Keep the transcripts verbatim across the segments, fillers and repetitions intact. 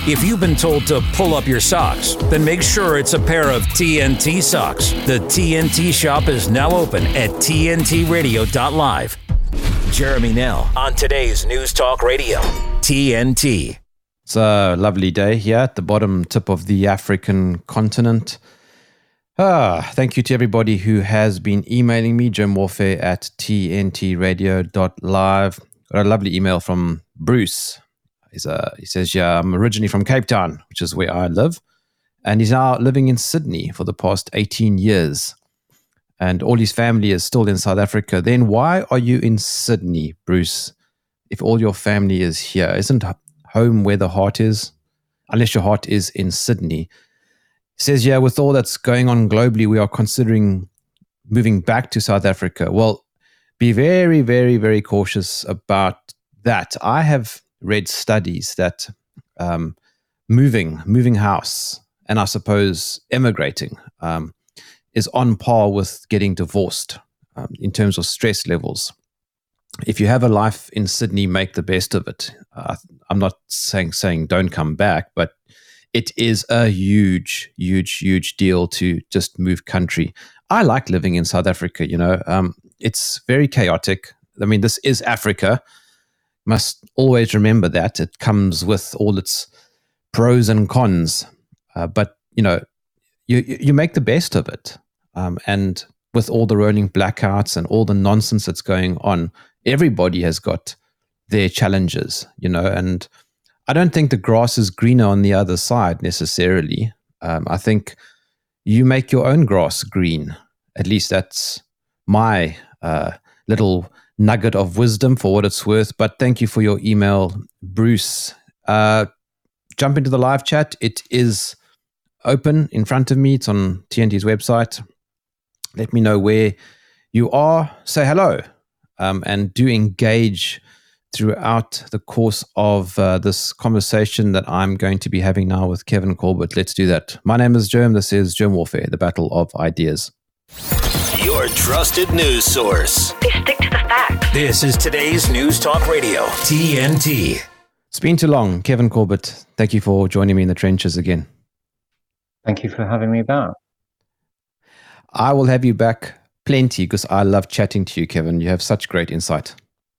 If you've been told to pull up your socks, then make sure it's a pair of T N T socks. The T N T shop is now open at T N T radio dot live. Jeremy Nell on today's News Talk Radio, T N T. It's a lovely day here at the bottom tip of the African continent. Ah, thank you to everybody who has been emailing me, Jim Warfare at T N T radio dot live. Got a lovely email from Bruce. He's a, he says, yeah, I'm originally from Cape Town, which is where I live. And he's now living in Sydney for the past eighteen years. And all his family is still in South Africa. Then why are you in Sydney, Bruce, if all your family is here? Isn't home where the heart is? Unless your heart is in Sydney. He says, yeah, with all that's going on globally, we are considering moving back to South Africa. Well, be very, very, very cautious about that. I have read studies that um, moving, moving house, and I suppose emigrating, um, is on par with getting divorced um, in terms of stress levels. If you have a life in Sydney, make the best of it. Uh, I'm not saying saying don't come back, but it is a huge, huge, huge deal to just move country. I like living in South Africa, you know. Um, it's very chaotic. I mean, this is Africa. Must always remember that. It comes with all its pros and cons. Uh, but, you know, you you make the best of it. Um, and with all the rolling blackouts and all the nonsense that's going on, everybody has got their challenges, you know, and I don't think the grass is greener on the other side necessarily. Um, I think you make your own grass green. At least that's my uh, little nugget of wisdom for what it's worth. But thank you for your email, Bruce. Uh, jump into the live chat. It is open in front of me. It's on T N T's website. Let me know where you are. Say hello, um, and do engage throughout the course of uh, this conversation that I'm going to be having now with Kevin Corbett. Let's do that. My name is Jerm. This is Jerm Warfare, the battle of ideas. Your trusted news source. They stick to the facts. This is today's News Talk Radio, T N T. It's been too long. Kevin Corbett, thank you for joining me in the trenches again. Thank you for having me back. I will have you back plenty because I love chatting to you, Kevin. You have such great insight.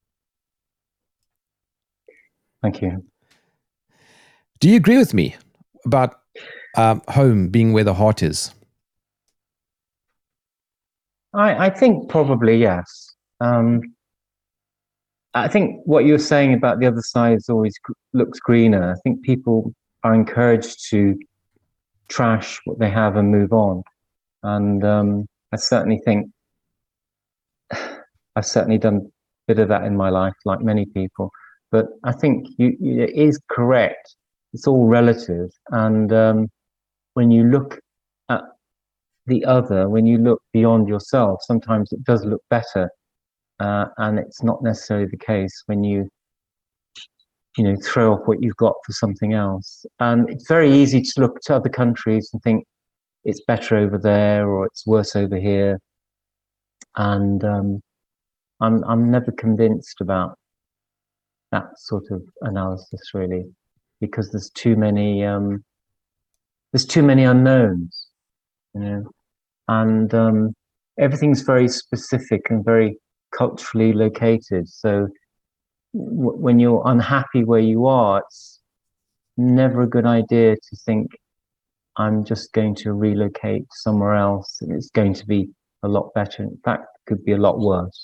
Thank you. Do you agree with me about um, home being where the heart is? I, I think probably yes. Um, I think what you're saying about the other side is always gr- looks greener. I think people are encouraged to trash what they have and move on. And um, I certainly think I've certainly done a bit of that in my life, like many people. But I think you, you, it is correct. It's all relative. And um, when you look at the other, when you look beyond yourself, sometimes it does look better. Uh, and it's not necessarily the case when you, you know, throw off what you've got for something else. And it's very easy to look to other countries and think it's better over there or it's worse over here. And um, I'm I'm never convinced about that sort of analysis, really, because there's too many um, there's too many unknowns, you know, and um, everything's very specific and very culturally located. So w- when you're unhappy where you are, it's never a good idea to think I'm just going to relocate somewhere else and it's going to be a lot better. In fact, it could be a lot worse.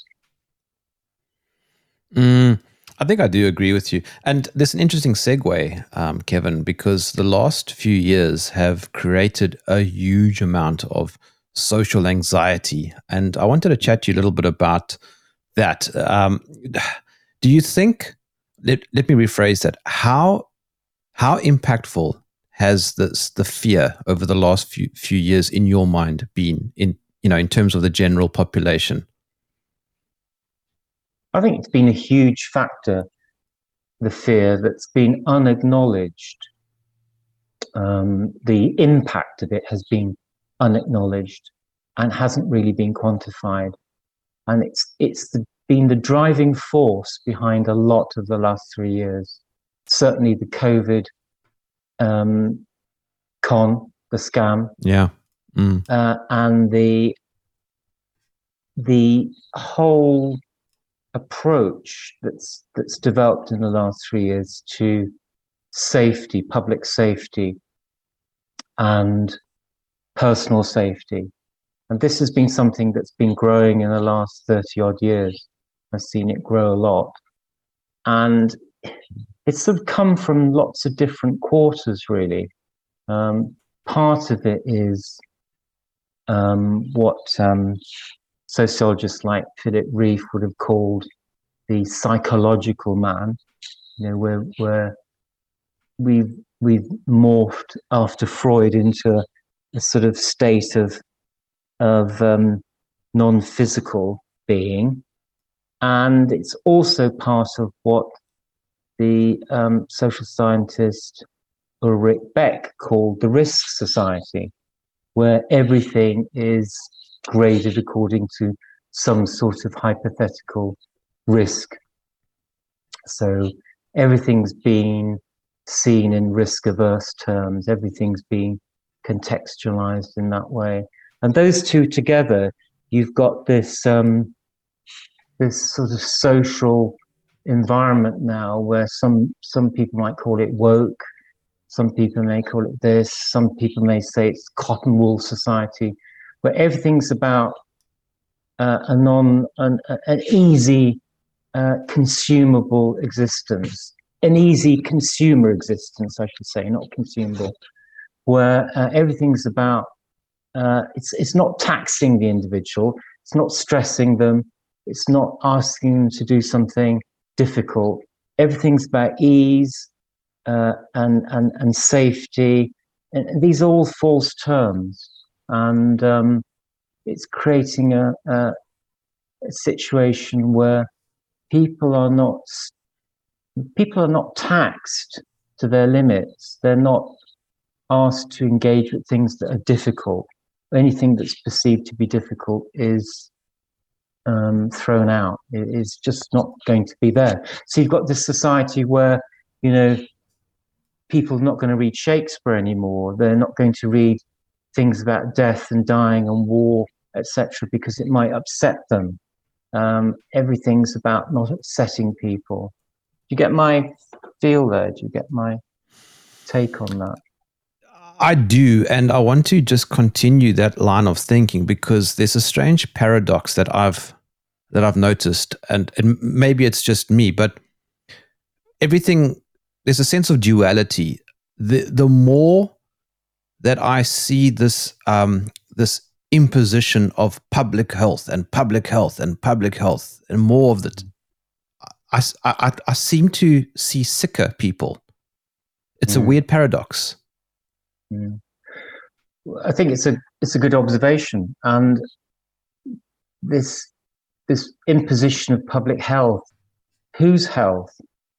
Mm. I think I do agree with you. And there's an interesting segue, um, Kevin, because the last few years have created a huge amount of social anxiety. And I wanted to chat to you a little bit about that. Um, do you think, let, let me rephrase that, how how impactful has this the fear over the last few few years in your mind been in, you know, in terms of the general population? I think it's been a huge factor, the fear that's been unacknowledged. Um, the impact of it has been unacknowledged and hasn't really been quantified. And it's it's the, been the driving force behind a lot of the last three years. Certainly the COVID um, con, the scam, Yeah. Mm. uh, and the the whole approach that's that's developed in the last three years to safety, public safety, and personal safety. And this has been something that's been growing in the last thirty odd years. I've seen it grow a lot. And it's sort of come from lots of different quarters, really. Um, part of it is um, what um, sociologists like Philip Rieff would have called the psychological man, you know, where where we've we've morphed after Freud into a sort of state of of um, non-physical being, and it's also part of what the um, social scientist Ulrich Beck called the risk society, where everything is graded according to some sort of hypothetical risk. So everything's been seen in risk-averse terms, everything's been contextualized in that way. And those two together, you've got this um, this sort of social environment now where some some people might call it woke, some people may call it this, some people may say it's cotton wool society, where everything's about uh, a non an, an easy uh, consumable existence, an easy consumer existence, I should say, not consumable, where uh, everything's about uh, it's it's not taxing the individual, it's not stressing them, it's not asking them to do something difficult. Everything's about ease uh, and and and safety, and these are all false terms, and um, it's creating a, a, a situation where people are not people are not taxed to their limits. They're not asked to engage with things that are difficult. Anything that's perceived to be difficult is um, thrown out. It is just not going to be there. So you've got this society where, you know, people are not going to read Shakespeare anymore. They're not going to read things about death and dying and war, et cetera, because it might upset them. Um, everything's about not upsetting people. Do you get my feel there? Do you get my take on that? I do, and I want to just continue that line of thinking because there's a strange paradox that I've that I've noticed, and, and maybe it's just me, but everything, there's a sense of duality. The the more that I see this um, this imposition of public health and public health and public health, and more of it, I, I, I seem to see sicker people. It's mm. a weird paradox. Mm. I think it's a it's a good observation, and this this imposition of public health, whose health,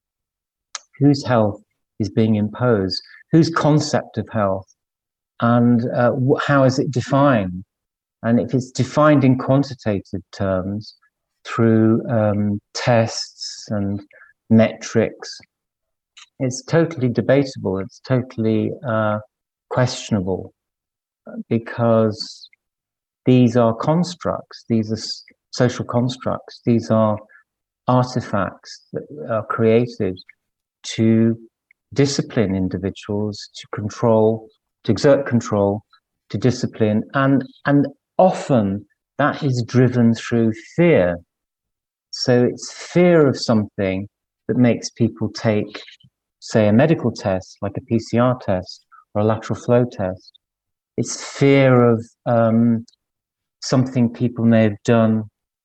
whose health is being imposed, whose concept of health, and uh, wh- how is it defined? And if it's defined in quantitative terms through um, tests and metrics, it's totally debatable. It's totally uh, questionable, because these are constructs, these are social constructs, these are artifacts that are created to discipline individuals, to control, to exert control, to discipline, and and often that is driven through fear. So it's fear of something that makes people take, say, a medical test like a P C R test or a lateral flow test. It's fear of um, something people may have done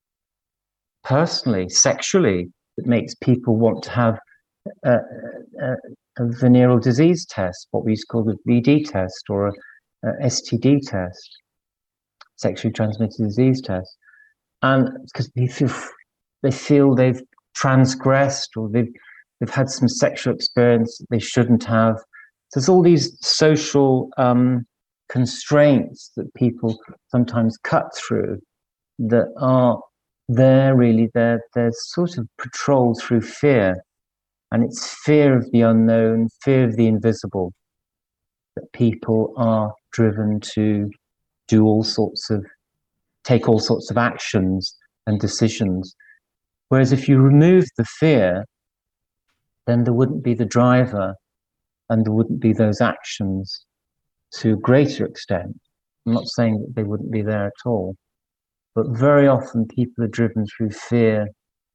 personally, sexually, that makes people want to have a, a, a venereal disease test, what we used to call the V D test, or a, a S T D test, sexually transmitted disease test. And because they feel, they feel they've transgressed, or they've, they've had some sexual experience that they shouldn't have. So there's all these social um, constraints that people sometimes cut through that are there really, they're, they're sort of patrolled through fear. And it's fear of the unknown, fear of the invisible. that people are driven to do all sorts of, take all sorts of actions and decisions. Whereas if you remove the fear, then there wouldn't be the driver and there wouldn't be those actions to a greater extent. I'm not saying that they wouldn't be there at all, but very often people are driven through fear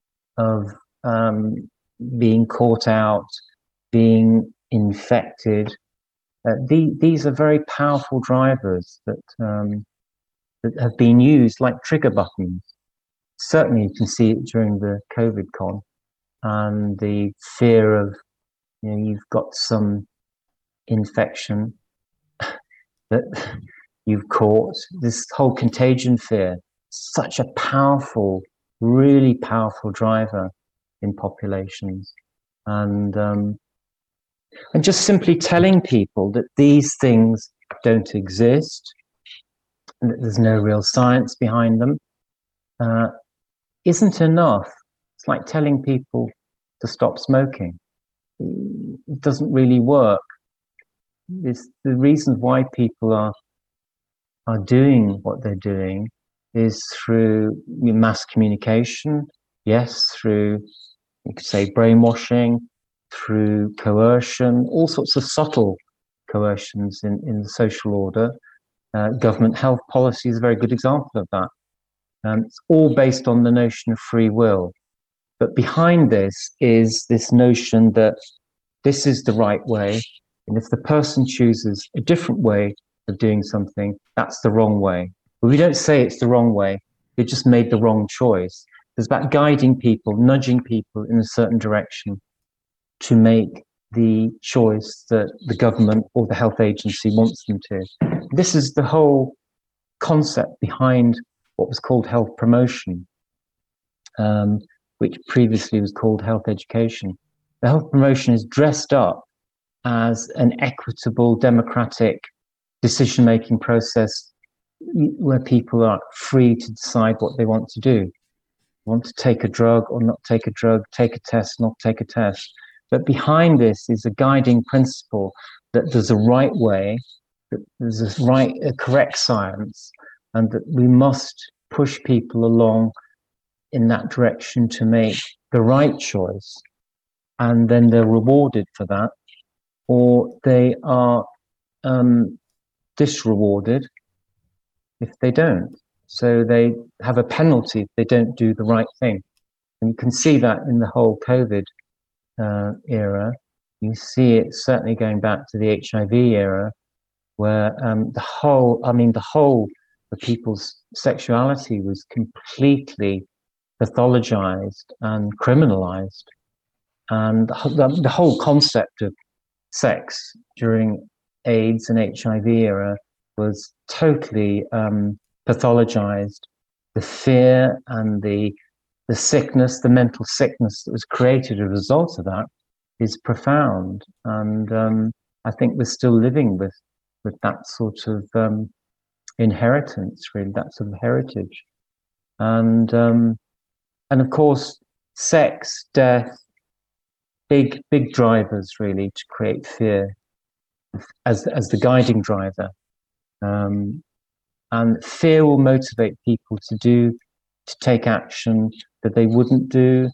of um, being caught out, being infected. Uh, the, these are very powerful drivers that, um, that have been used like trigger buttons. Certainly you can see it during the COVID con, and the fear of, you know, you've got some infection that you've caught, this whole contagion fear, such a powerful, really powerful driver in populations. And um, and just simply telling people that these things don't exist, and that there's no real science behind them, uh, isn't enough. It's like telling people to stop smoking. It doesn't really work. It's the reasons why people are are doing what they're doing is through mass communication, yes, through, you could say, brainwashing, through coercion, all sorts of subtle coercions in, in the social order. Uh, government health policy is a very good example of that. Um, it's all based on the notion of free will. But behind this is this notion that this is the right way, and if the person chooses a different way of doing something, that's the wrong way. But we don't say it's the wrong way, they just made the wrong choice. It's about guiding people, nudging people in a certain direction to make the choice that the government or the health agency wants them to. This is the whole concept behind what was called health promotion, um, which previously was called health education. The health promotion is dressed up as an equitable, democratic decision-making process where people are free to decide what they want to do. Want to take a drug or not take a drug, take a test, not take a test. But behind this is a guiding principle that there's a right way, that there's a right, a correct science, and that we must push people along in that direction to make the right choice. And then they're rewarded for that, or they are um, disrewarded if they don't. So they have a penalty if they don't do the right thing. And you can see that in the whole COVID uh, era. You see it certainly going back to the H I V era, where um, the whole, I mean, the whole of people's sexuality was completely pathologized and criminalized. And the, the whole concept of sex during AIDS and H I V era was totally um, pathologized. The fear and the the sickness, the mental sickness that was created as a result of that is profound. And um, I think we're still living with with that sort of um, inheritance, really, that sort of heritage. And um, and of course, sex, death, big big drivers really to create fear as as the guiding driver. Um, and fear will motivate people to do, to take action that they wouldn't do.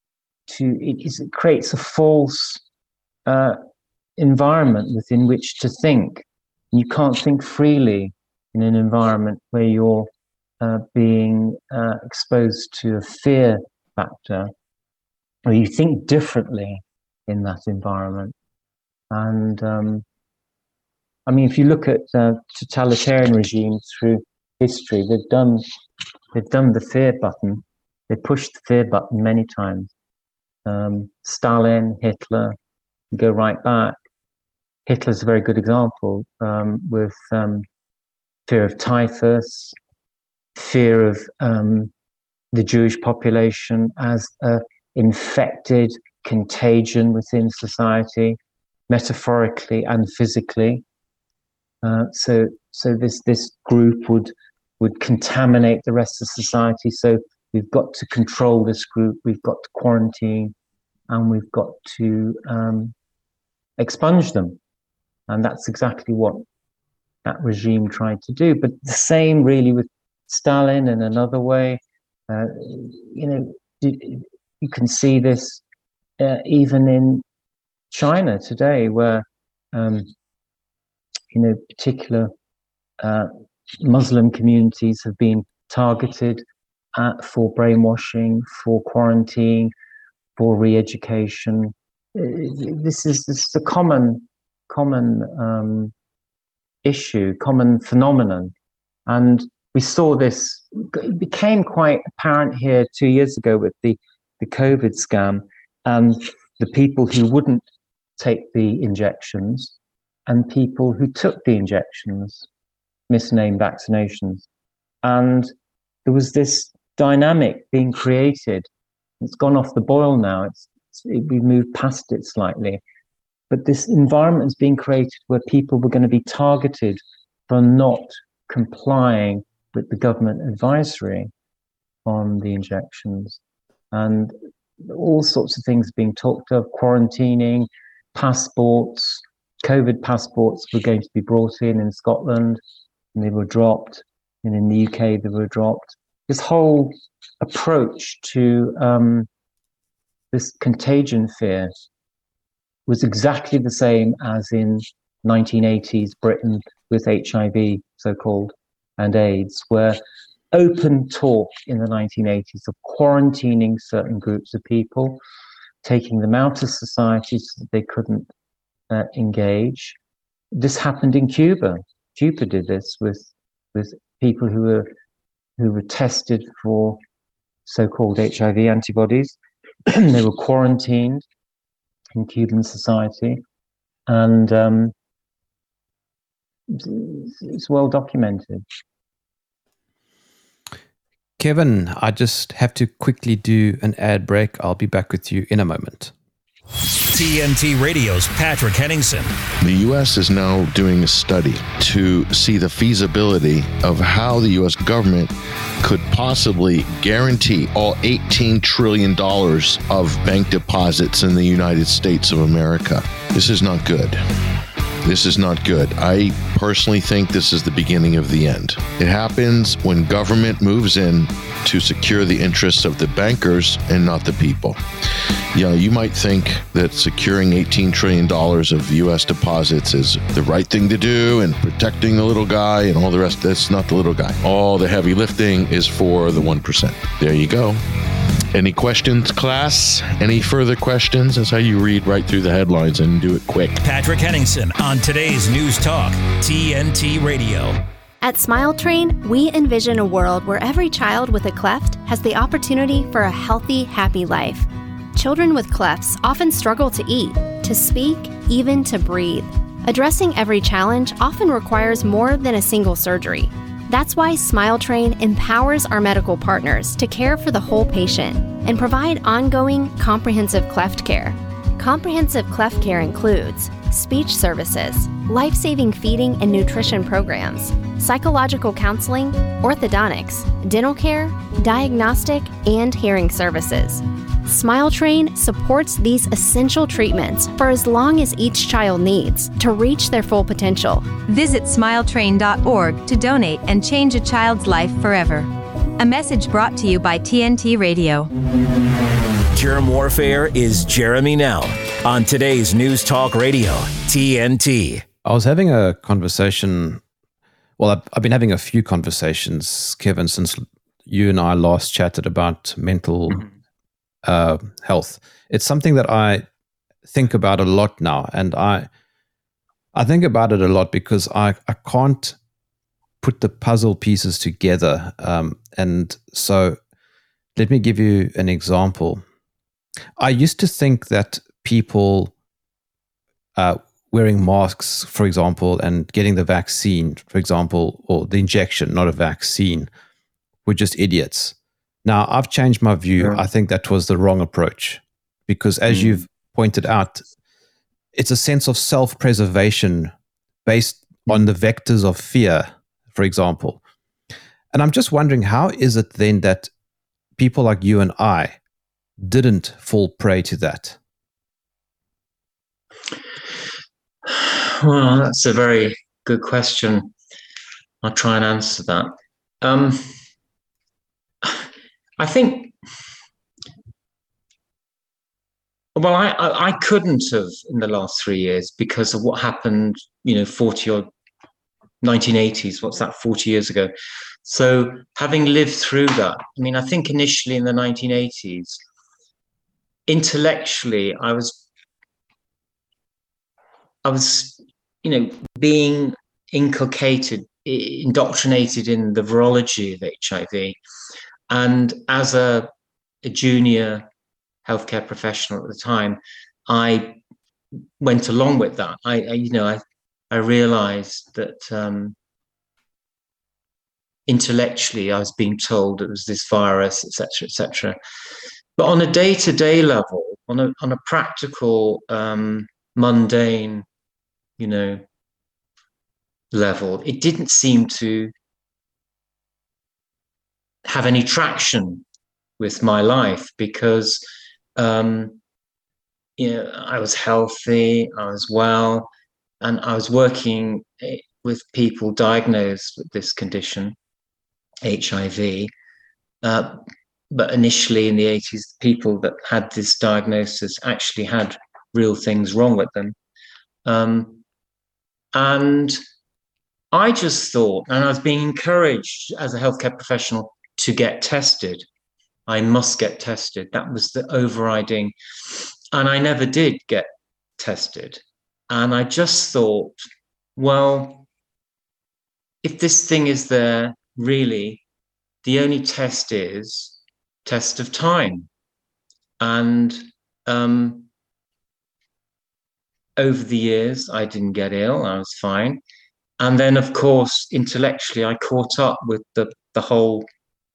To it, is, it creates a false uh, environment within which to think. You can't think freely in an environment where you're uh, being uh, exposed to a fear factor, or you think differently in that environment. And um, I mean, if you look at uh, totalitarian regimes through history, they've done they've done the fear button. They pushed the fear button many times. Um, Stalin, Hitler, go right back. Hitler's a very good example um, with um, fear of typhus, fear of um, the Jewish population as an infected contagion within society, metaphorically and physically. Uh, so, so this this group would would contaminate the rest of society. So we've got to control this group. We've got to quarantine, and we've got to um, expunge them. And that's exactly what that regime tried to do. But the same really with Stalin in another way. Uh, you know, you can see this uh, even in China today, where, um, you know, particular uh, Muslim communities have been targeted at, for brainwashing, for quarantine, for re-education. This is, this is a common, common um, issue, common phenomenon. And we saw this, it became quite apparent here two years ago with the, the COVID scam, and the people who wouldn't take the injections and people who took the injections, misnamed vaccinations. And there was this dynamic being created. It's gone off the boil now. It's, it's it, we moved past it slightly. But this environment is being created where people were going to be targeted for not complying with the government advisory on the injections. And all sorts of things being talked of, quarantining, passports, COVID passports were going to be brought in in Scotland, and they were dropped. And in the U K, they were dropped. This whole approach to um, this contagion fear was exactly the same as in nineteen eighties Britain with H I V, so-called, and AIDS, where open talk in the nineteen eighties of quarantining certain groups of people, taking them out of society so that they couldn't uh, engage. This happened in Cuba. Cuba did this with with people who were who were tested for so-called H I V antibodies. They were quarantined in Cuban society, and um, it's well documented. Kevin, I just have to quickly do an ad break. I'll be back with you in a moment. T N T Radio's Patrick Henningsen. The U S is now doing a study to see the feasibility of how the U S government could possibly guarantee all eighteen trillion dollars of bank deposits in the United States of America. This is not good. This is not good. I personally think this is the beginning of the end. It happens when government moves in to secure the interests of the bankers and not the people. You know, you might think that securing eighteen trillion dollars of U S deposits is the right thing to do and protecting the little guy and all the rest. That's not the little guy. All the heavy lifting is for the one percent. There you go. Any questions, class? Any further questions? That's how you read right through the headlines and do it quick. Patrick Henningsen on today's News Talk, T N T Radio. At Smile Train, we envision a world where every child with a cleft has the opportunity for a healthy, happy life. Children with clefts often struggle to eat, to speak, even to breathe. Addressing every challenge often requires more than a single surgery. That's why Smile Train empowers our medical partners to care for the whole patient and provide ongoing, comprehensive cleft care. Comprehensive cleft care includes speech services, life-saving feeding and nutrition programs, psychological counseling, orthodontics, dental care, diagnostic, and hearing services. Smile Train supports these essential treatments for as long as each child needs to reach their full potential. Visit smile train dot org to donate and change a child's life forever. A message brought to you by T N T Radio. Germ Warfare is Jeremy Nell on today's News Talk Radio, T N T. I was having a conversation, well, I've, I've been having a few conversations, Kevin, since you and I last chatted about mental mm-hmm. uh, health. It's something that I think about a lot now, and I I think about it a lot because I, I can't put the puzzle pieces together. Um, and so let me give you an example. I used to think that people uh, wearing masks, for example, and getting the vaccine, for example, or the injection, not a vaccine, were just idiots. Now, I've changed my view. Yeah. I think that was the wrong approach because, as mm. you've pointed out, it's a sense of self-preservation based on the vectors of fear, for example. And I'm just wondering, how is it then that people like you and I didn't fall prey to that? Well, that's a very good question. I'll try and answer that. Um, I think, well, I, I, I couldn't have in the last three years because of what happened, you know, forty or nineteen eighties, what's that, forty years ago. So having lived through that, I mean, I think initially in the nineteen eighties, intellectually, I was, I was, you know, being inculcated, indoctrinated in the virology of H I V. And as a, a junior healthcare professional at the time, I went along with that. I, I you know, I, I realized that um, intellectually I was being told it was this virus, et cetera, et cetera. But on a day-to-day level, on a on a practical, um, mundane, you know, level, it didn't seem to have any traction with my life because, um, you know, I was healthy, I was well, and I was working with people diagnosed with this condition, H I V. Uh, but initially in the eighties, people that had this diagnosis actually had real things wrong with them. Um, and I just thought, and I was being encouraged as a healthcare professional to get tested. I must get tested. That was the overriding. And I never did get tested. And I just thought, well, if this thing is there, really, the only test is test of time. And um, over the years, I didn't get ill. I was fine. And then, of course, intellectually, I caught up with the, the whole,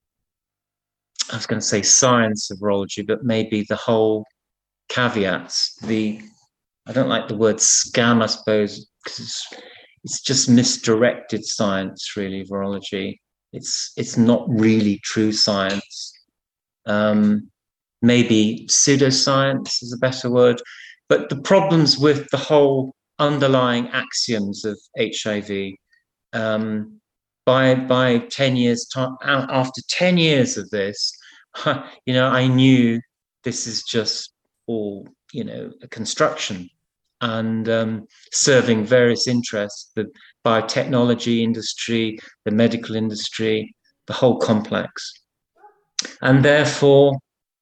I was going to say science of virology, but maybe the whole caveats. The, I don't like the word scam, I suppose, because it's, it's just misdirected science, really, virology. It's, it's not really true science. Um, maybe pseudoscience is a better word. But the problems with the whole underlying axioms of H I V, um, by by ten years time, after ten years of this, you know, I knew this is just all, you know, a construction and um, serving various interests, the biotechnology industry, the medical industry, the whole complex. And therefore,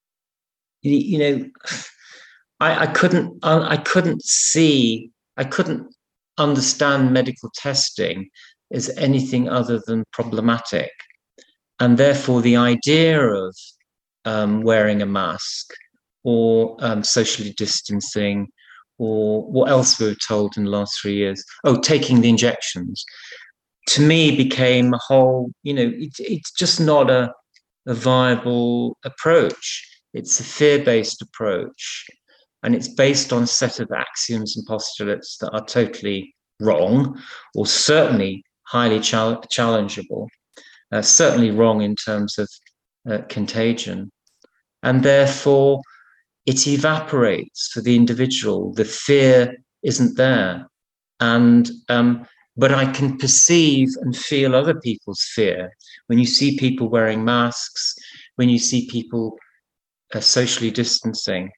you know, I, I couldn't, I couldn't see, I couldn't understand medical testing as anything other than problematic. And therefore, the idea of um, wearing a mask or um, socially distancing, or what else we were told in the last three years, oh, taking the injections, to me became a whole, you know, it, it's just not a, a viable approach. It's a fear-based approach. And it's based on a set of axioms and postulates that are totally wrong, or certainly highly chal- challengeable, uh, certainly wrong in terms of uh, contagion. And therefore, it evaporates for the individual. The fear isn't there. And um, but I can perceive and feel other people's fear. When you see people wearing masks, when you see people uh, socially distancing.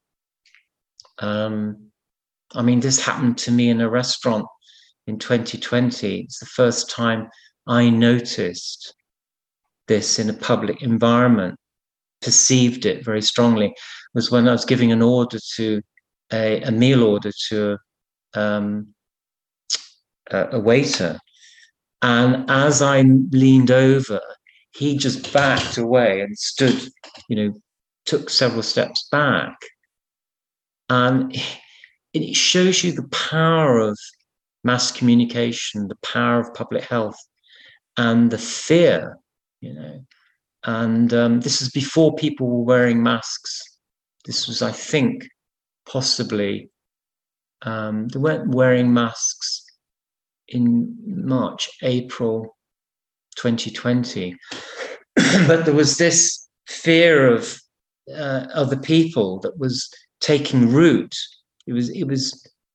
Um, I mean, this happened to me in a restaurant in twenty twenty. It's the first time I noticed this in a public environment, perceived it very strongly, was when I was giving an order to a, a meal order to um, a, a waiter. And as I leaned over, he just backed away and stood, you know, took several steps back. And it shows you the power of mass communication, the power of public health, and the fear, you know. And um, this is before people were wearing masks. This was, I think, possibly, um, they weren't wearing masks in March, April twenty twenty. But there was this fear of uh, other people that was taking root. It was, it was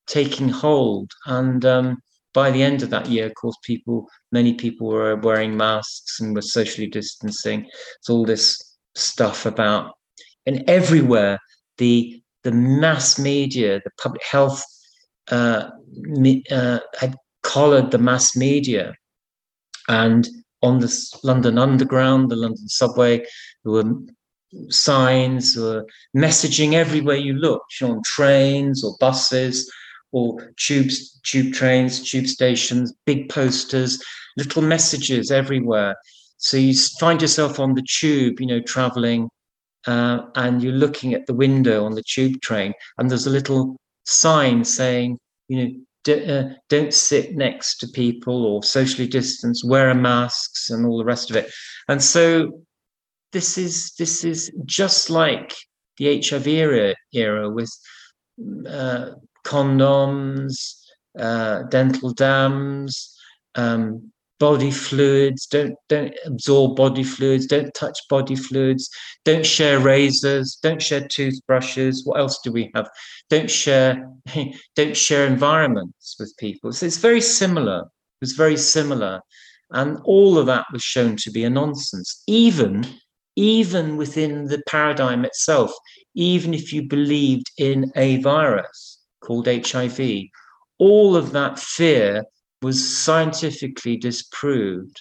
taking hold. And um, by the end of that year, of course, people, many people were wearing masks and were socially distancing. It's all this stuff about, and everywhere, the the mass media, the public health uh, uh, had collared the mass media. And on the London Underground, the London subway, there were signs, there were messaging everywhere you looked, you know, on trains or buses or tubes, tube trains, tube stations, big posters, little messages everywhere. So you find yourself on the tube, you know, traveling, uh, and you're looking at the window on the tube train, and there's a little sign saying, you know, D- uh, don't sit next to people or socially distance, wear masks and all the rest of it. And so this is this is just like the H I V era, era with uh, condoms, uh, dental dams, um, body fluids. Don't don't absorb body fluids. Don't touch body fluids. Don't share razors. Don't share toothbrushes. What else do we have? Don't share don't share environments with people. So it's very similar. It was very similar, and all of that was shown to be a nonsense. Even even within the paradigm itself, even if you believed in a virus called H I V, all of that fear was scientifically disproved.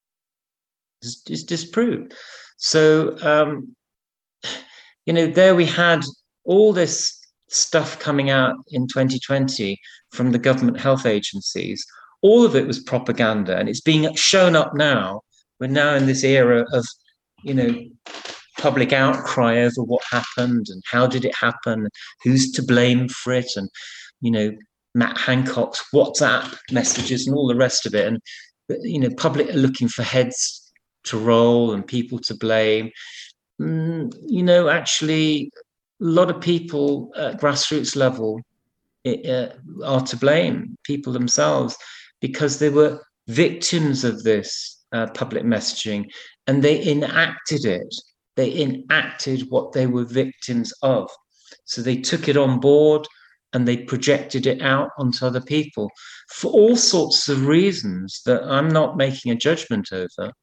It's, it's disproved. So, um, you know, there we had all this stuff coming out in twenty twenty from the government health agencies. All of it was propaganda, and it's being shown up now. We're now in this era of, you know, public outcry over what happened and how did it happen, who's to blame for it, and, you know, Matt Hancock's WhatsApp messages and all the rest of it. And, you know, public are looking for heads to roll and people to blame. Mm, you know, actually, a lot of people at grassroots level uh, are to blame, people themselves, because they were victims of this uh, public messaging, and they enacted it. They enacted what they were victims of. So they took it on board and they projected it out onto other people for all sorts of reasons that I'm not making a judgment over.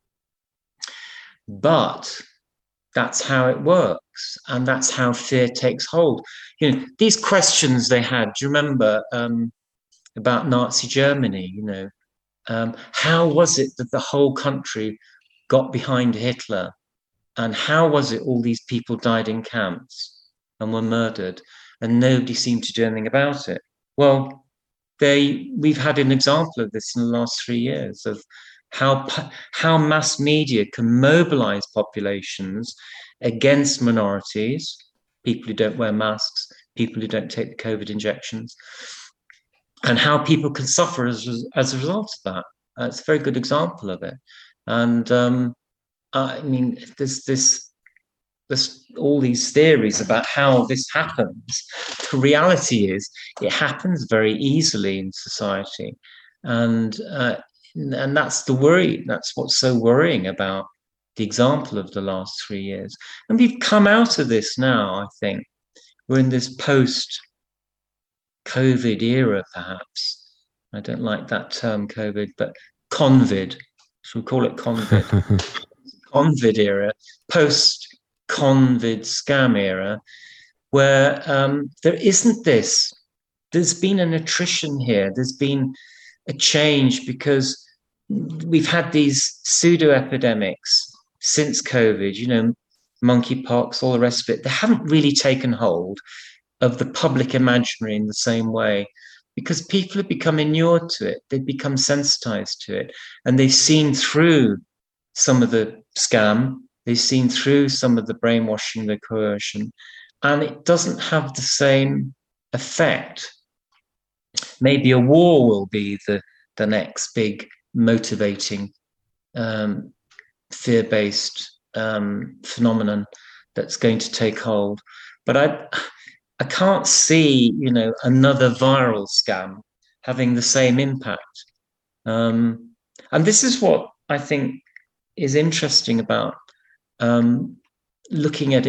But that's how it works, and that's how fear takes hold. You know, these questions they had, do you remember um, about Nazi Germany? You know, um, how was it that the whole country got behind Hitler? And how was it all these people died in camps and were murdered, and nobody seemed to do anything about it? Well, they we've had an example of this in the last three years of how how mass media can mobilize populations against minorities, people who don't wear masks, people who don't take the COVID injections, and how people can suffer as, as a result of that. Uh, it's a very good example of it. And um, I mean, there's this, there's all these theories about how this happens. The reality is, it happens very easily in society, and uh, and that's the worry. That's what's so worrying about the example of the last three years. And we've come out of this now. I think we're in this post-COVID era, perhaps. I don't like that term, COVID, but COVID. So we call it COVID. COVID era, post-COVID scam era, where um, there isn't this. There's been an attrition here. There's been a change because we've had these pseudo-epidemics since COVID, you know, monkeypox, all the rest of it. They haven't really taken hold of the public imaginary in the same way, because people have become inured to it. They've become sensitized to it, and they've seen through some of the scam, they've seen through some of the brainwashing, the coercion, and it doesn't have the same effect. Maybe a war will be the, the next big motivating um, fear-based um, phenomenon that's going to take hold. But I, I can't see, you know, another viral scam having the same impact. Um, and this is what I think is interesting about um, looking at it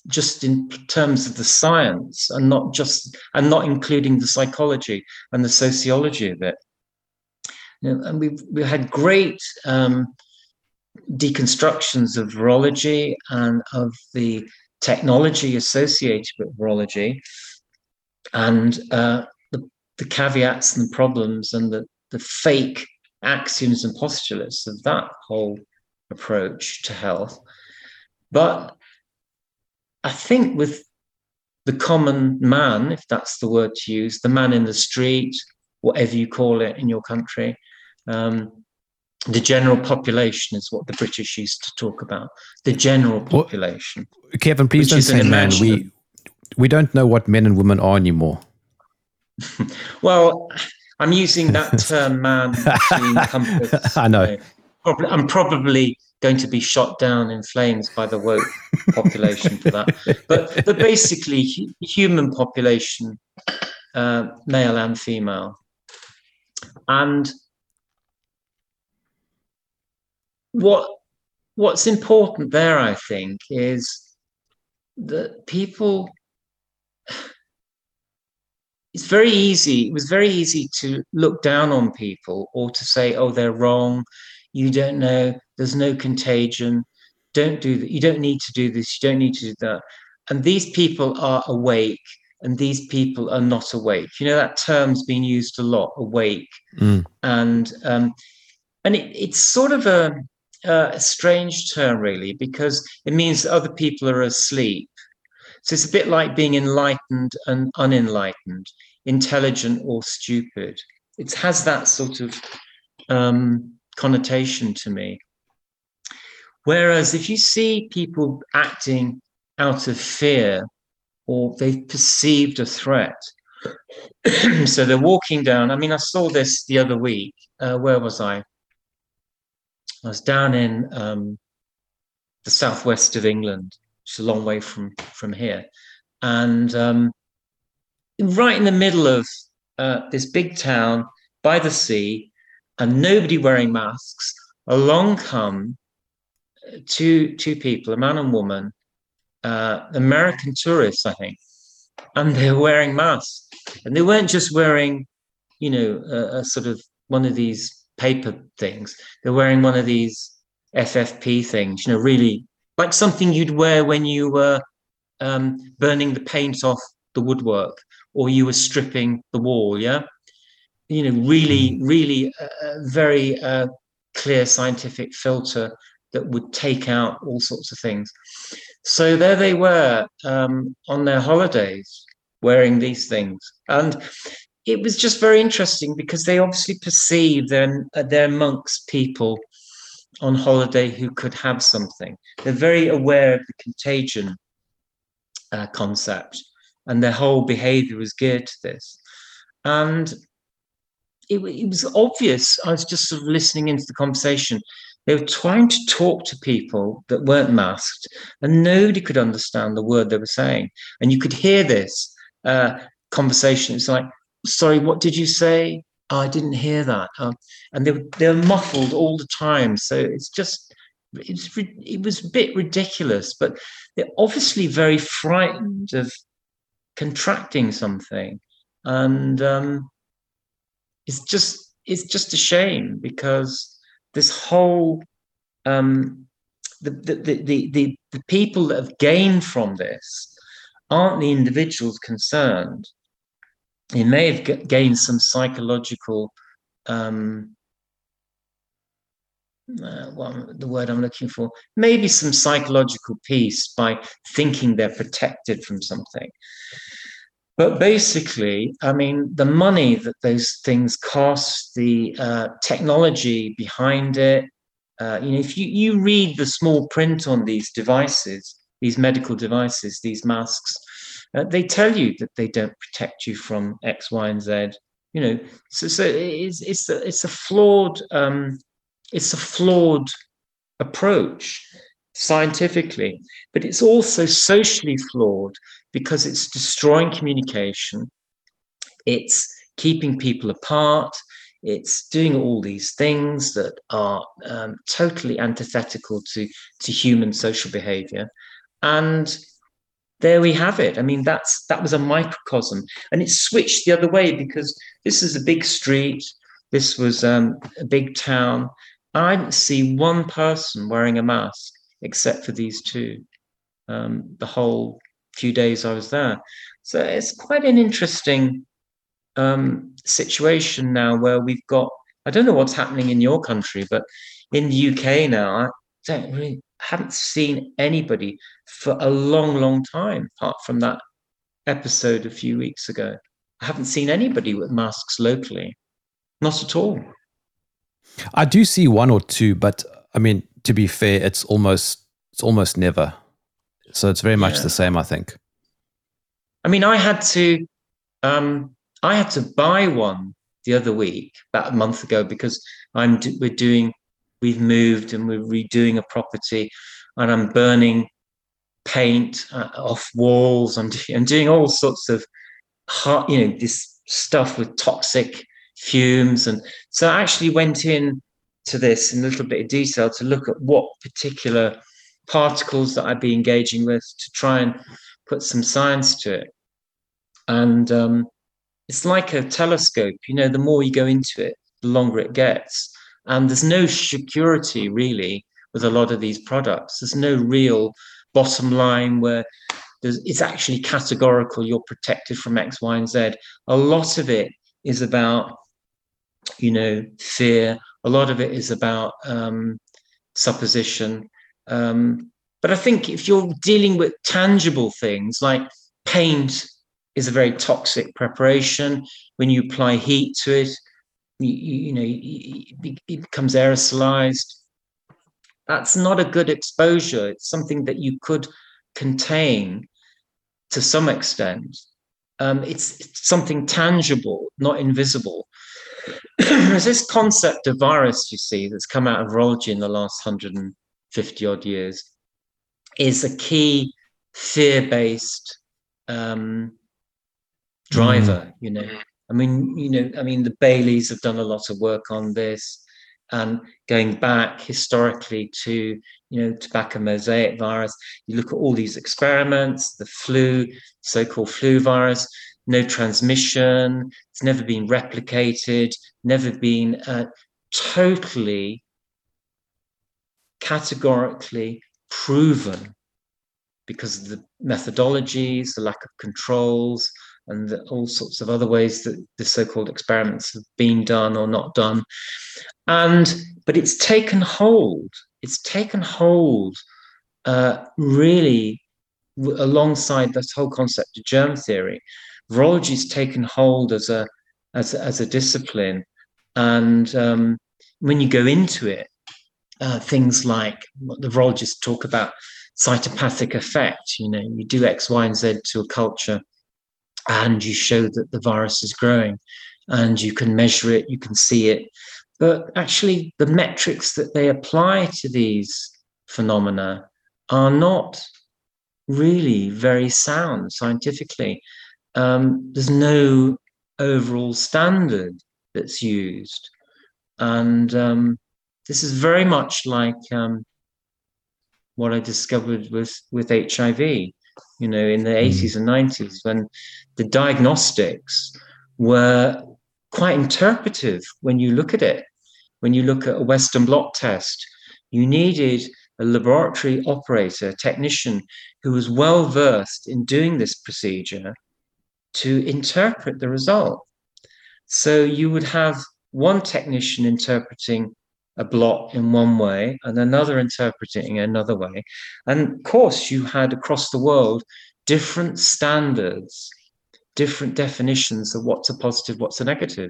just in terms of the science, and not just and not including the psychology and the sociology of it. You know, and we've we had great um, deconstructions of virology and of the technology associated with virology, and uh, the, the caveats and the problems and the, the fake axioms and postulates of that whole approach to health. But I think with the common man, if that's the word to use, the man in the street, whatever you call it in your country, um, the general population is what the British used to talk about. The general population. Well, Kevin, please don't say man. We we don't know what men and women are anymore. Well, I'm using that term man to encompass. I know. You know probably, I'm probably going to be shot down in flames by the woke population for that. But, but basically, hu- human population, uh, male and female. And what what's important there, I think, is that people, it's very easy, it was very easy to look down on people or to say, oh, they're wrong, you don't know, there's no contagion, don't do that, you don't need to do this, you don't need to do that. And these people are awake and these people are not awake. You know, that term's been used a lot, awake. Mm. And um, and it, it's sort of a, a strange term, really, because it means that other people are asleep. So it's a bit like being enlightened and unenlightened, intelligent or stupid. It has that sort of um, connotation to me. Whereas if you see people acting out of fear or they've perceived a threat, so they're walking down. I mean, I saw this the other week. Uh, where was I? I was down in um, the southwest of England, which is a long way from, from here. And um, right in the middle of uh, this big town by the sea, and nobody wearing masks, along come two, two people, a man and woman, uh, American tourists, I think, and they were wearing masks. And they weren't just wearing, you know, a, a sort of one of these paper things. They're wearing one of these F F P things, you know, really like something you'd wear when you were um, burning the paint off the woodwork or you were stripping the wall, yeah? You know, really, really uh, very uh, clear scientific filter that would take out all sorts of things. So there they were um, on their holidays wearing these things. And it was just very interesting because they obviously perceive they're, they're amongst people on holiday who could have something. They're very aware of the contagion uh, concept, and their whole behavior was geared to this. And it, it was obvious. I was just sort of listening into the conversation. They were trying to talk to people that weren't masked, and nobody could understand the word they were saying. And you could hear this uh, conversation. It's like, sorry, what did you say? Oh, I didn't hear that. Um, and they were, they were muffled all the time. So it's just, it's, it was a bit ridiculous, but they're obviously very frightened of contracting something. And um, it's just, it's just a shame because this whole, um, the, the, the, the, the people that have gained from this aren't the individuals concerned. It may have g- gained some psychological, um, uh, well, the word I'm looking for, maybe some psychological peace by thinking they're protected from something. But basically, I mean, the money that those things cost, the uh, technology behind it, uh, you know, if you, you read the small print on these devices, these medical devices, these masks, Uh, they tell you that they don't protect you from X, Y, and Z. You know, so so it's it's a, it's a flawed um, it's a flawed approach scientifically, but it's also socially flawed because it's destroying communication. It's keeping people apart. It's doing all these things that are um, totally antithetical to to human social behavior, and there we have it. I mean, that's that was a microcosm, and it switched the other way because this is a big street. This was um, a big town. I didn't see one person wearing a mask except for these two. Um, the whole few days I was there, so it's quite an interesting um, situation now where we've got. I don't know what's happening in your country, but in the U K now, I don't really haven't seen anybody for a long, long time, apart from that episode a few weeks ago. I haven't seen anybody with masks locally. Not at all. I do see one or two, but I mean, to be fair, it's almost it's almost never. So it's very much Yeah. the same, I think. I mean, I had to, um, I had to buy one the other week, about a month ago, because I'm we're doing, we've moved and we're redoing a property, and I'm burning paint uh, off walls. I'm I'm doing all sorts of, hard, you know, this stuff with toxic fumes, and so I actually went in to this in a little bit of detail to look at what particular particles that I'd be engaging with to try and put some science to it. And um, it's like a telescope, you know, the more you go into it, the longer it gets. And there's no security really with a lot of these products. There's no real bottom line where there's, it's actually categorical, you're protected from X, Y, and Z. A lot of it is about, you know, fear. A lot of it is about um, supposition. Um, but I think if you're dealing with tangible things like paint is a very toxic preparation. When you apply heat to it, you, you know, it becomes aerosolized. That's not a good exposure. It's something that you could contain to some extent. Um, it's, it's something tangible, not invisible. There's this concept of virus, you see, that's come out of virology in the last one hundred fifty odd years, is a key fear-based um, driver. Mm. You know, I mean, you know, I mean, the Baileys have done a lot of work on this, and going back historically to, you know, tobacco mosaic virus. You look at all these experiments, the flu, so-called flu virus. No transmission, it's never been replicated, never been uh, totally, categorically proven because of the methodologies, the lack of controls, and the, all sorts of other ways that the so-called experiments have been done or not done. And, but it's taken hold, it's taken hold uh, really w- alongside this whole concept of germ theory. Virology's taken hold as a as as a discipline, and um, when you go into it, uh, things like what the virologists talk about cytopathic effect. You know, you do X, Y, and Z to a culture, and you show that the virus is growing, and you can measure it, you can see it, but actually the metrics that they apply to these phenomena are not really very sound scientifically. Um, there's no overall standard that's used. And um, this is very much like um, what I discovered with, with H I V, you know, in the eighties and nineties, when the diagnostics were quite interpretive when you look at it. When you look at a Western blot test, you needed a laboratory operator, technician, who was well-versed in doing this procedure to interpret the result. So you would have one technician interpreting a blot in one way and another interpreting another way. And of course, you had across the world different standards, different definitions of what's a positive, what's a negative.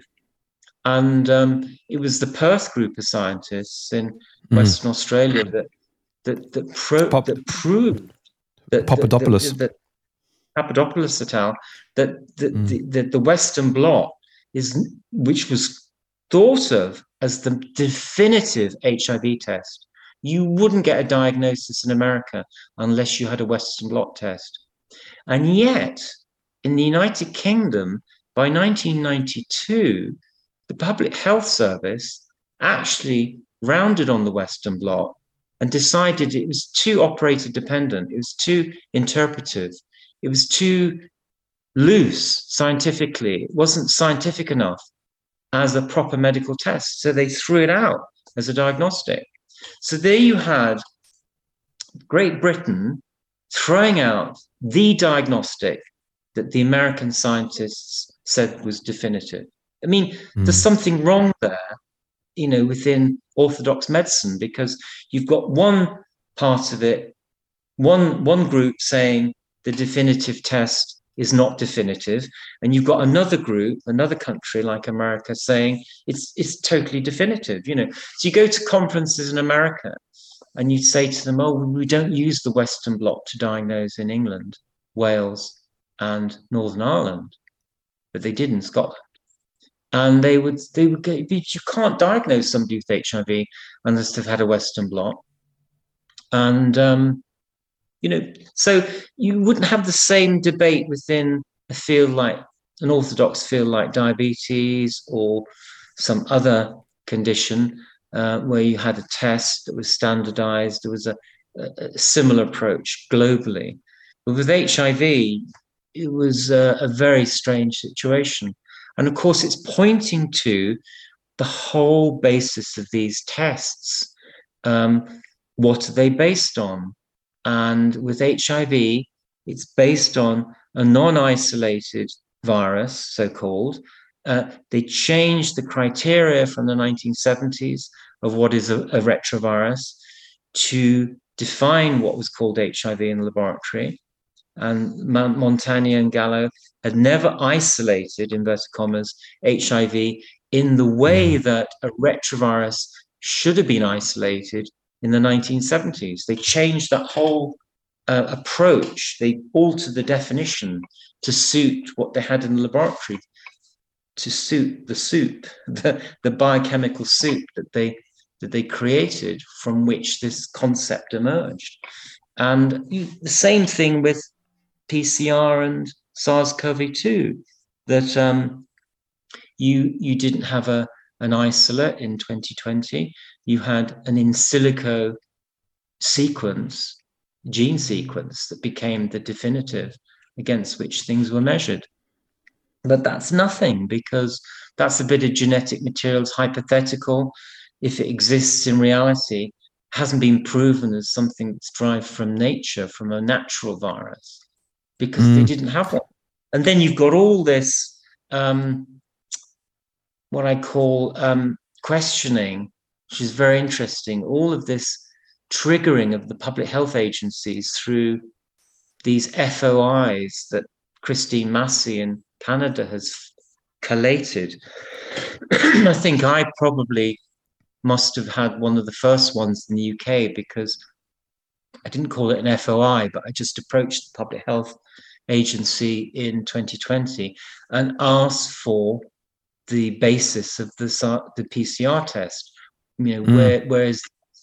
And um, it was the Perth group of scientists in mm. Western Australia that that that, pro- Pop- that proved that Papadopoulos. that, that, that Papadopoulos et al. That the, mm. the, the, the Western blot is, which was thought of as the definitive H I V test. You wouldn't get a diagnosis in America unless you had a Western blot test. And yet, in the United Kingdom, by nineteen ninety-two, the Public Health Service actually rounded on the Western blot and decided it was too operator dependent, it was too interpretive. It was too loose scientifically. It wasn't scientific enough as a proper medical test. So they threw it out as a diagnostic. So there you had Great Britain throwing out the diagnostic that the American scientists said was definitive. I mean, mm. there's something wrong there, you know, within orthodox medicine, because you've got one part of it, one, one group saying the definitive test is not definitive, and you've got another group, another country like America saying it's it's totally definitive. You know, so you go to conferences in America and you say to them, oh, we don't use the Western blot to diagnose in England, Wales, and Northern Ireland, but they did in Scotland. And they would they would go, you can't diagnose somebody with H I V unless they've had a Western blot. And um, you know, so you wouldn't have the same debate within a field like an orthodox field like diabetes or some other condition uh, where you had a test that was standardized. There was a, a similar approach globally. But with H I V, it was a, a very strange situation. And of course, it's pointing to the whole basis of these tests. Um, what are they based on? And with H I V, it's based on a non-isolated virus, so-called. Uh, they changed the criteria from the nineteen seventies of what is a, a retrovirus to define what was called H I V in the laboratory. And Montagnier and Gallo had never isolated, inverted commas, H I V in the way that a retrovirus should have been isolated in the nineteen seventies. They changed that whole uh, approach. They altered the definition to suit what they had in the laboratory, to suit the soup, the, the biochemical soup that they that they created, from which this concept emerged. And you, the same thing with P C R and SARS-C o V two, that um, you you didn't have a an isolate in twenty twenty. You had an in silico sequence, gene sequence, that became the definitive against which things were measured. But that's nothing, because that's a bit of genetic material, it's hypothetical. If it exists in reality, hasn't been proven as something that's derived from nature, from a natural virus, because mm. they didn't have one. And then you've got all this, um, what I call um, questioning, which is very interesting, all of this triggering of the public health agencies through these F O Is that Christine Massey in Canada has collated. I think I probably must have had one of the first ones in the U K, because I didn't call it an F O I, but I just approached the Public Health Agency in twenty twenty and asked for the basis of the, the P C R test. You know, mm. where where is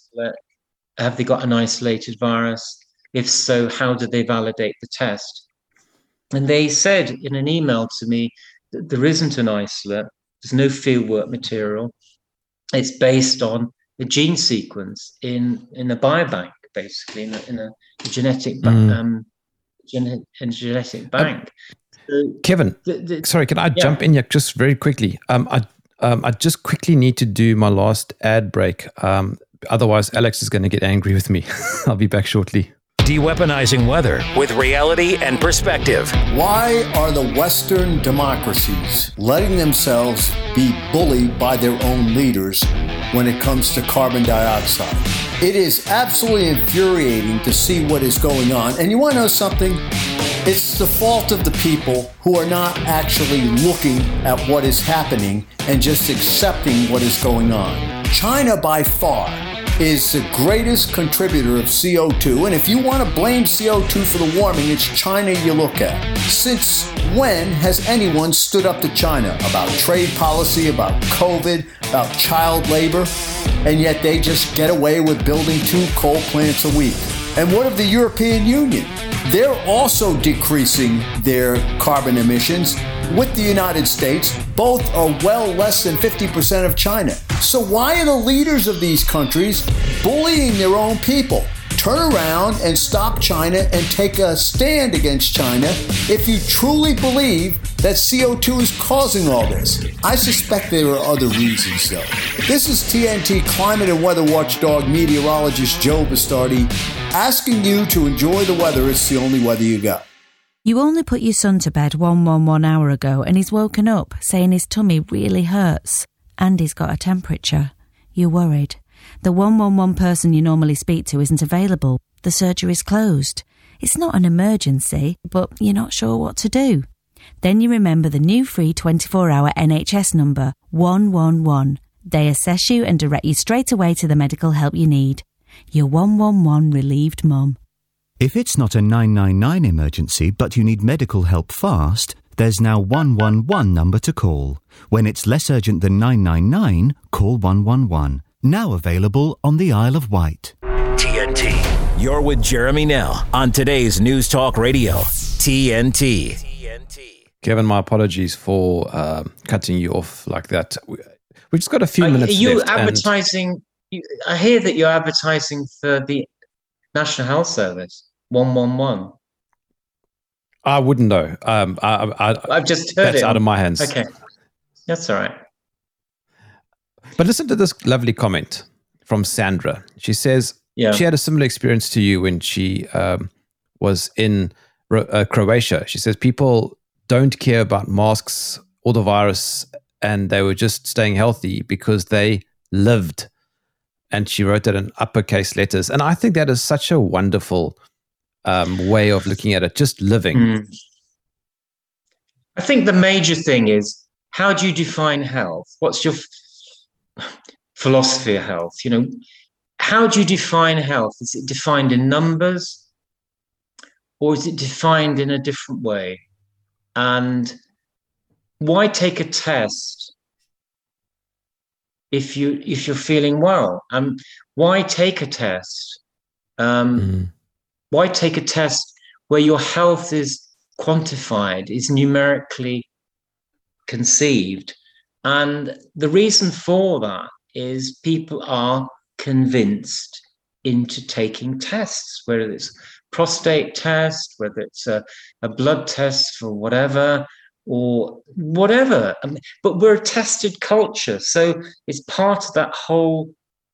have they got an isolated virus? If so, how do they validate the test? And they said in an email to me that there isn't an isolate, there's no fieldwork material. It's based on a gene sequence in, in a biobank, basically, in a, in a genetic ba- mm. um, gen- in a genetic bank. Um, Kevin, the, the, sorry, can I yeah. jump in here just very quickly? Um, I um, I just quickly need to do my last ad break. Um, otherwise, Alex is going to get angry with me. I'll be back shortly. De-weaponizing weather with reality and perspective. Why are the Western democracies letting themselves be bullied by their own leaders when it comes to carbon dioxide? It is absolutely infuriating to see what is going on. And you want to know something? It's the fault of the people who are not actually looking at what is happening and just accepting what is going on. China, by far, is the greatest contributor of C O two. And if you want to blame C O two for the warming, it's China you look at. Since when has anyone stood up to China about trade policy, about COVID, about child labor? And yet they just get away with building two coal plants a week. And what of the European Union? They're also decreasing their carbon emissions with the United States. Both are well less than fifty percent of China. So why are the leaders of these countries bullying their own people, turn around and stop China and take a stand against China if you truly believe that C O two is causing all this. I suspect there are other reasons, though. This is T N T climate and weather watchdog meteorologist Joe Bastardi asking you to enjoy the weather. It's the only weather you got. You only put your son to bed one one one hour ago and he's woken up saying his tummy really hurts and he's got a temperature. You're worried. The one one one person you normally speak to isn't available. The surgery's closed. It's not an emergency, but you're not sure what to do. Then you remember the new free twenty-four hour N H S number, one one one. They assess you and direct you straight away to the medical help you need. Your one one one relieved mum. If it's not a nine nine nine emergency, but you need medical help fast, there's now one one one number to call. When it's less urgent than nine nine nine, call one one one. Now available on the Isle of Wight. T N T. You're with Jeremy Nell on today's News Talk Radio. T N T. Kevin, my apologies for uh, cutting you off like that. We, we've just got a few Are minutes you left. advertising? And... You, I hear that you're advertising for the National Health Service, one one one. I wouldn't know. Um, I, I, I've just heard that's it. out of my hands. Okay, that's all right. But listen to this lovely comment from Sandra. She says yeah. she had a similar experience to you when she um, was in uh, Croatia. She says people don't care about masks or the virus and they were just staying healthy because they lived. And she wrote that in uppercase letters. And I think that is such a wonderful um, way of looking at it, just living. Mm. I think the major thing is, how do you define health? What's your f- philosophy of health? You know, how do you define health? Is it defined in numbers or is it defined in a different way? And why take a test if you if you're feeling well? Um, why take a test? Um, mm. Why take a test where your health is quantified, is numerically conceived? And the reason for that is people are convinced into taking tests, whether it's prostate test, whether it's a, a blood test for whatever, or whatever. I mean, but we're a tested culture. So it's part of that whole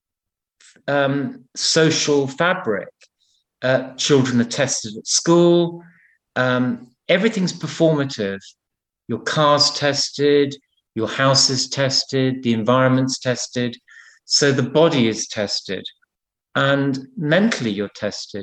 um, social fabric. Uh, children are tested at school. Um, everything's performative. Your car's tested, your house is tested, the environment's tested. So the body is tested. And mentally you're tested.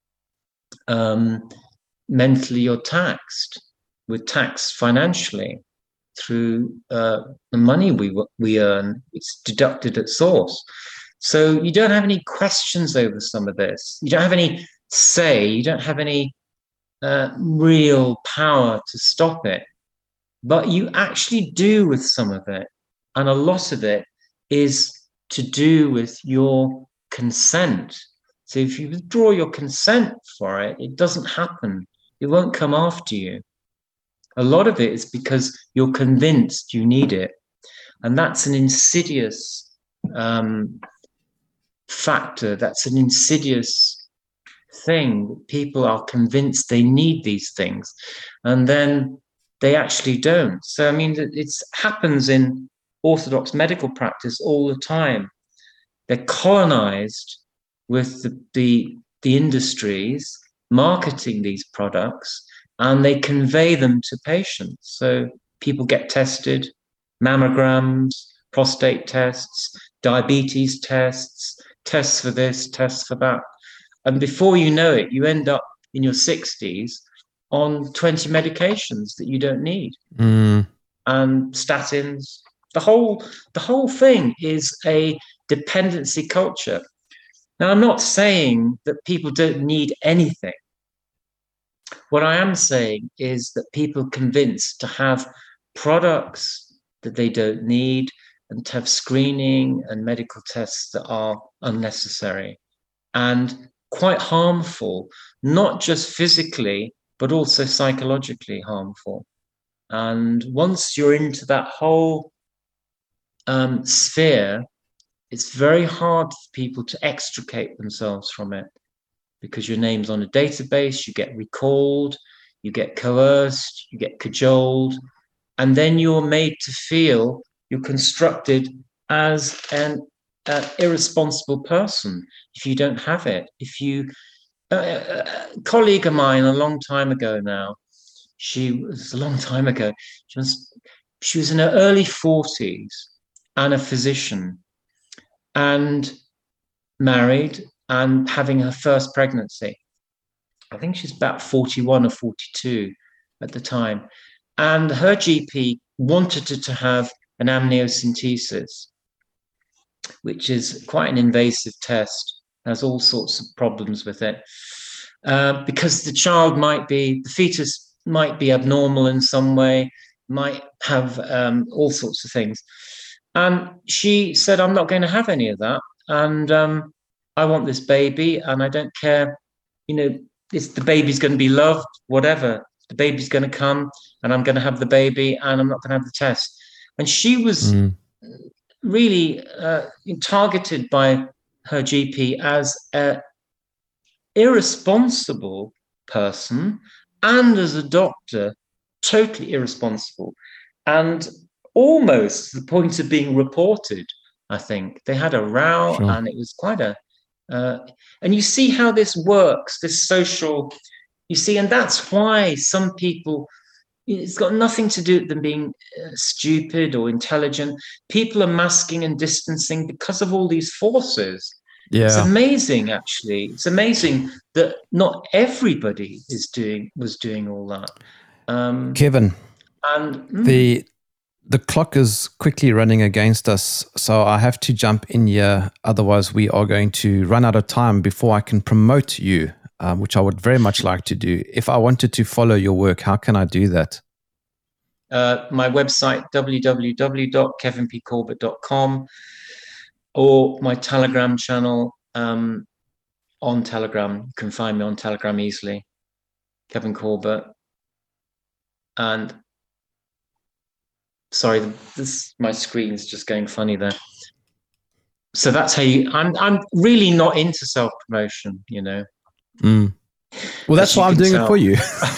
Um, mentally you're taxed. We're taxed financially through uh, the money we we earn. It's deducted at source. So you don't have any questions over some of this. You don't have any say. You don't have any uh, real power to stop it. But you actually do with some of it. And a lot of it is to do with your consent. So if you withdraw your consent for it, it doesn't happen. It won't come after you. A lot of it is because you're convinced you need it. And that's an insidious um, factor. That's an insidious thing. People are convinced they need these things. And then they actually don't. So, I mean, it happens in orthodox medical practice all the time. They're colonized with the, the, the industries marketing these products, and they convey them to patients. So people get tested, mammograms, prostate tests, diabetes tests, tests for this, tests for that. And before you know it, you end up in your sixties on twenty medications that you don't need. Mm. And statins. The whole, the whole thing is a dependency culture. Now, I'm not saying that people don't need anything. What I am saying is that people are convinced to have products that they don't need and to have screening and medical tests that are unnecessary and quite harmful, not just physically, but also psychologically harmful. And once you're into that whole um, sphere, it's very hard for people to extricate themselves from it. because your name's on a database, you get recalled, you get coerced, you get cajoled, and then you're made to feel you're constructed as an uh, irresponsible person if you don't have it. If you, uh, a colleague of mine a long time ago now, she was a long time ago, she was, she was in her early forties and a physician and married and having her first pregnancy. I think she's about forty-one or forty-two at the time. And her G P wanted her to have an amniocentesis, which is quite an invasive test, has all sorts of problems with it, uh, because the child might be, the fetus might be abnormal in some way, might have um, all sorts of things. And she said, I'm not going to have any of that. And um, I want this baby, and I don't care, you know, it's, the baby's going to be loved, whatever. The baby's going to come, and I'm going to have the baby, and I'm not going to have the test. And she was mm. really uh, targeted by her G P as an irresponsible person, and as a doctor, totally irresponsible, and almost to the point of being reported. I think they had a row, sure. and it was quite a. Uh, and you see how this works, this social. You see, and that's why some people. It's got nothing to do with them being uh, stupid or intelligent. People are masking and distancing because of all these forces. Yeah. It's amazing, actually. It's amazing that not everybody is doing was doing all that. Um, Kevin, and mm. the the clock is quickly running against us, so I have to jump in here. Otherwise, we are going to run out of time before I can promote you, um, which I would very much like to do. If I wanted to follow your work, how can I do that? Uh, my website, w w w dot kevin p corbett dot com, or my Telegram channel um, on Telegram. You can find me on Telegram easily, Kevin Corbett. And sorry, this my screen's just going funny there. So that's how you. I'm I'm really not into self promotion, you know. Mm. Well, that's why I'm doing tell. it for you.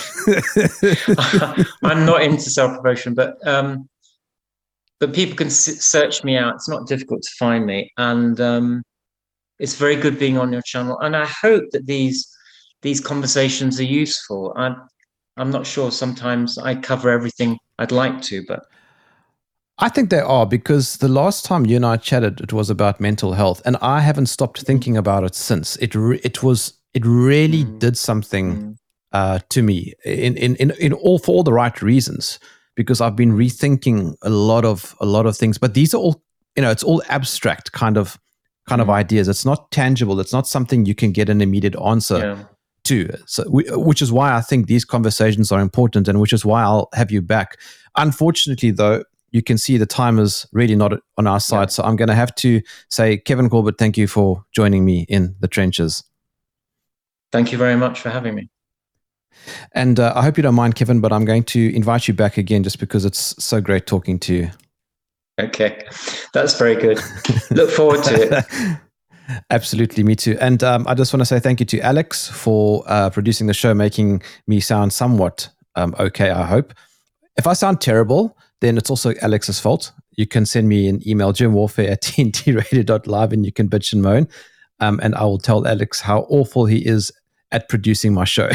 I'm not into self promotion, but um, but people can s- search me out. It's not difficult to find me, and um, it's very good being on your channel. And I hope that these these conversations are useful. I'm I'm not sure. Sometimes I cover everything I'd like to, but I think they are, because the last time you and I chatted, it was about mental health, and I haven't stopped thinking about it since. It re- it was it really mm. did something mm. uh, to me in, in in in all for all the right reasons, because I've been rethinking a lot of a lot of things. But these are all, you know, it's all abstract kind of kind mm. of ideas. It's not tangible. It's not something you can get an immediate answer yeah. to. So, we, which is why I think these conversations are important, and which is why I'll have you back. Unfortunately, though, you can see the time is really not on our side. Yeah. So I'm going to have to say, Kevin Corbett, thank you for joining me in the trenches. Thank you very much for having me. And uh, I hope you don't mind, Kevin, but I'm going to invite you back again just because it's so great talking to you. Okay, that's very good. Look forward to it. Absolutely, me too. And um, I just want to say thank you to Alex for uh, producing the show, making me sound somewhat um, okay, I hope. If I sound terrible, then it's also Alex's fault. You can send me an email, jimwarfare at t n t radio dot live, and you can bitch and moan. Um, and I will tell Alex how awful he is at producing my show.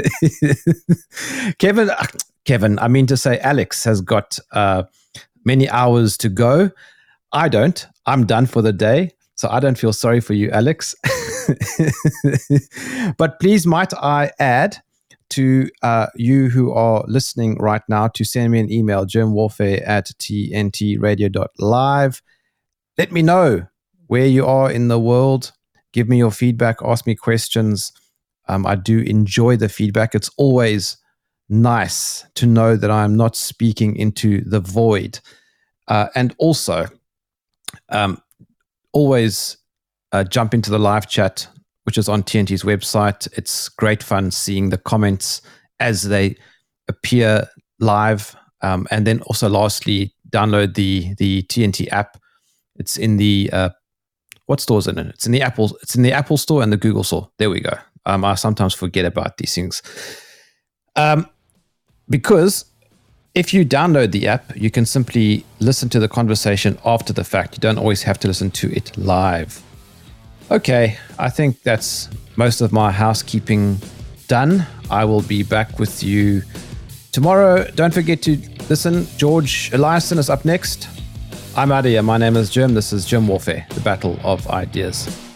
Kevin, Kevin, I mean to say Alex has got uh, many hours to go. I don't. I'm done for the day. So I don't feel sorry for you, Alex. But please, might I add to uh, you who are listening right now to send me an email, jimwarfare at t n t radio dot live. Let me know where you are in the world. Give me your feedback. Ask me questions. Um, I do enjoy the feedback. It's always nice to know that I'm not speaking into the void. Uh, and also, um, always uh, jump into the live chat, which is on T N T's website. It's great fun seeing the comments as they appear live. Um, and then also lastly, download the the T N T app. It's in the, uh, what store is it in? It's in the Apple, it's in the Apple Store and the Google Store. There we go. Um, I sometimes forget about these things. Um, because if you download the app, you can simply listen to the conversation after the fact. You don't always have to listen to it live. Okay, I think that's most of my housekeeping done. I will be back with you tomorrow. Don't forget to listen. George Eliasson is up next. I'm out of here. My name is Jim. This is Jim Warfare, the Battle of Ideas.